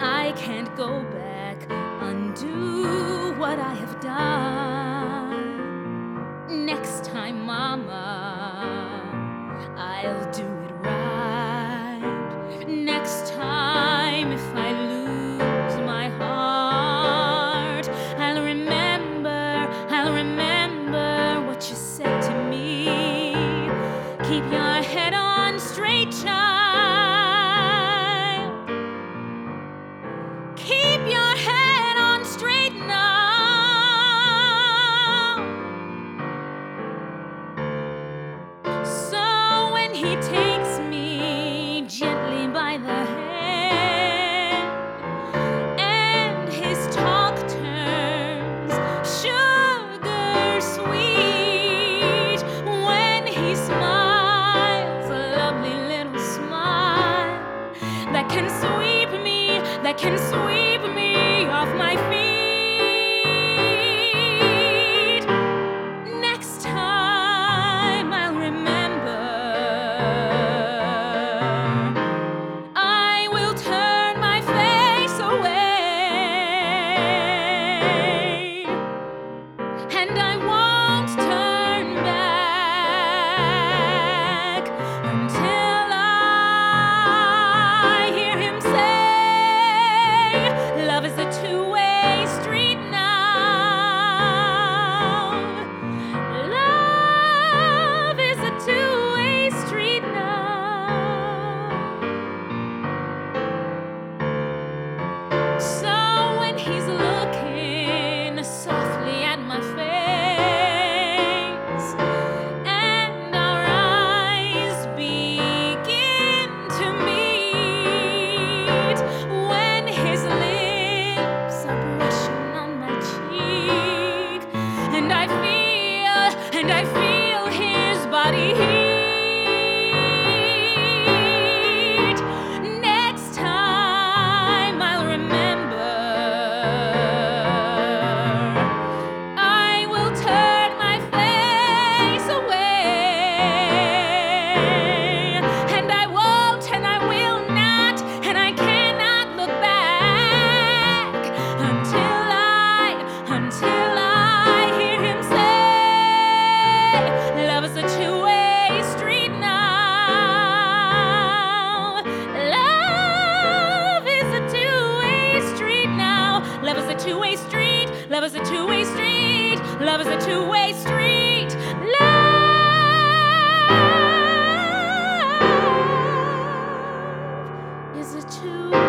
I can't go back, undo what I have done. Next time, Mama, I'll do it right. Next time, if I lose my heart, I'll remember what you said to me. Keep your head on straight, child. Keep your head on straight now. So when he takes me gently by the hand and his talk turns sugar sweet, when he smiles a lovely little smile that can sweep me off my feet. Next time I'll remember. I will turn my face away, and I won't turn back until I hear him say, love is a two-way street now. Love is a two-way street now. So when he's looking softly at my face and our eyes begin to meet, when his lips are brushing on my cheek, and I feel his body heat, next time I'll remember. I will turn my face away, and I won't, and I will not, and I cannot look back until I hear him say, love is a two-way street now. Love is a two-way street now. Love is a two-way street. Love is a two-way street. Love is a two-way street. Love is a two-way